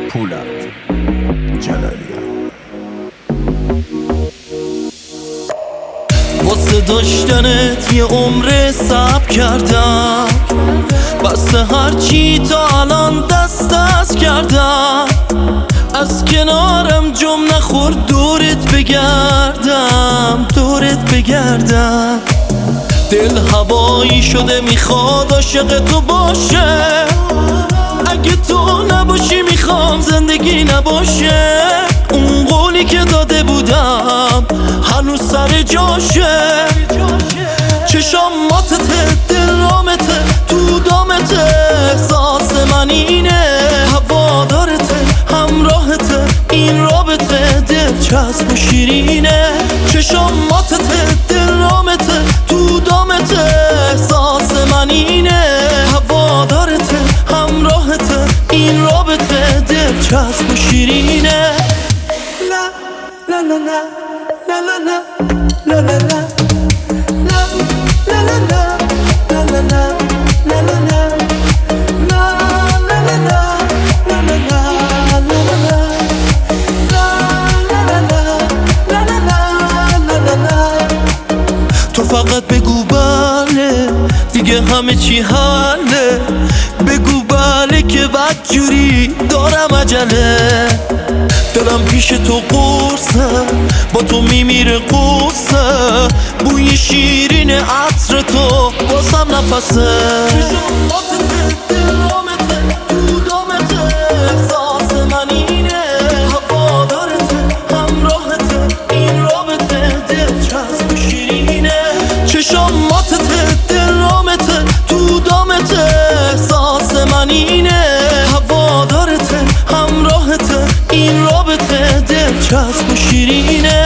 پولاد جلالی. واسه داشتنت یه عمر صبر کردم، بسته هرچی تا الان دست کردم. از کنارم جم نخور دورت بگردم. دل هوایی شده میخواد عاشق تو باشه. اگه تو نباشی میخوام زندگی نباشه. اون قولی که داده بودم هنوز سر جاشه. چشاماتته، دلامته، تو دامته، احساس من اینه. هوادارته، همراهته، این رابطه دلچسب و شیرینه. چشاماتته، دلامته، تو دامته، احساس من اینه. هوادارته، همراهته، این رابطه دلچسب و شیرینه. لا لا لا لا لا لا لا لا لا. تو فقط بگو بله، دیگه همه چی حله. بگو بله که بدجوری دارم عجله. دلم پیش تو قرصه، با تو میمیره قصه. بوی شیرین عطر تو واسم نفسه. چشماتته، دلامته، تو دامته، احساس من اینه. هوادارته، همراهته، این رابطه دلچسب و شیرینه. چشماتته، دلامته، تو دامته، احساس من اینه. هوادارته، همراهته، این رابطه دلچسب و شیرینه.